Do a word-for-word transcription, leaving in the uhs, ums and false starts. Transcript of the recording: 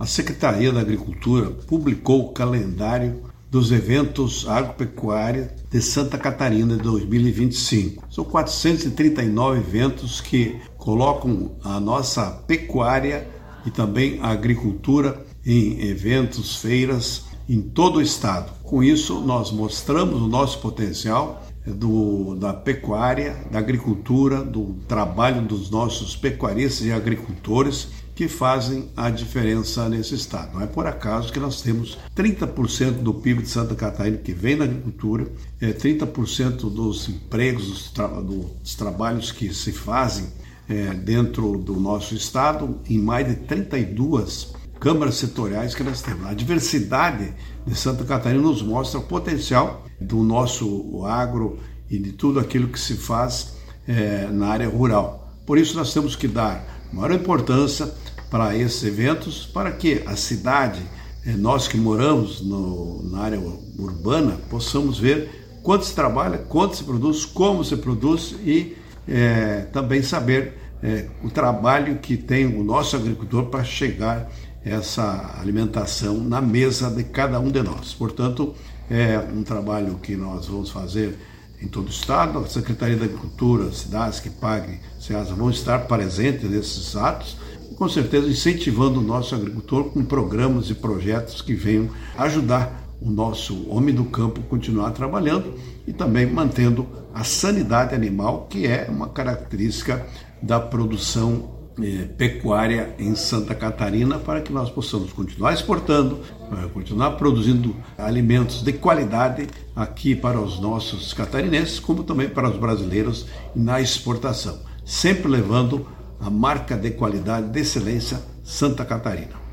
a Secretaria da Agricultura publicou o calendário dos eventos agropecuários de Santa Catarina de dois mil e vinte e cinco. São quatrocentos e trinta e nove eventos que colocam a nossa pecuária e também a agricultura em eventos, feiras em todo o estado. Com isso, nós mostramos o nosso potencial do, da pecuária, da agricultura, do trabalho dos nossos pecuaristas e agricultores que fazem a diferença nesse estado. Não é por acaso que nós temos trinta por cento do P I B de Santa Catarina que vem da agricultura, é, trinta por cento dos empregos, dos, tra dos trabalhos que se fazem é, dentro do nosso estado, em mais de trinta e duas câmaras setoriais que nós temos. A diversidade de Santa Catarina nos mostra o potencial do nosso agro e de tudo aquilo que se faz é, na área rural. Por isso nós temos que dar maior importância para esses eventos, para que a cidade, nós que moramos no, na área urbana, possamos ver quanto se trabalha, quanto se produz, como se produz e é, também saber é, o trabalho que tem o nosso agricultor para chegar essa alimentação na mesa de cada um de nós. Portanto, é um trabalho que nós vamos fazer em todo o estado. A Secretaria da Agricultura, cidades que paguem SEASA vão estar presentes nesses atos, e com certeza incentivando o nosso agricultor com programas e projetos que venham ajudar o nosso homem do campo a continuar trabalhando e também mantendo a sanidade animal, que é uma característica da produção eh, pecuária em Santa Catarina, para que nós possamos continuar exportando, continuar produzindo alimentos de qualidade aqui para os nossos catarinenses, como também para os brasileiros na exportação, sempre levando a marca de qualidade, de excelência Santa Catarina.